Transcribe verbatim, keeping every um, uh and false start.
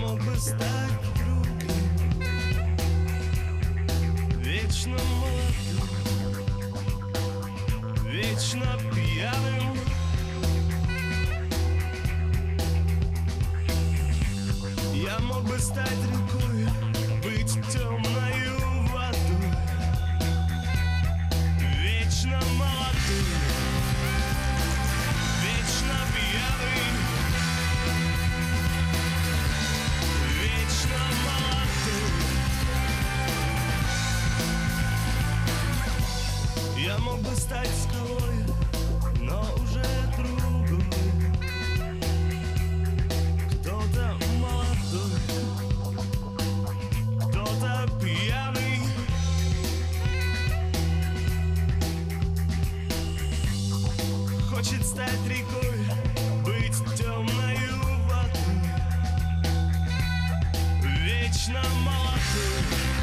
мог бы стать другим, вечно молодым, вечно пьяным. Я мог бы стать рекой, быть темною водой, вечно молодым, вечно пьяный, вечно молодым. Я мог бы стать скалой, но уже другой, кто-то молодой, кто-то пьяный. Хочет стать рекой, быть темною водой, вечно молодой.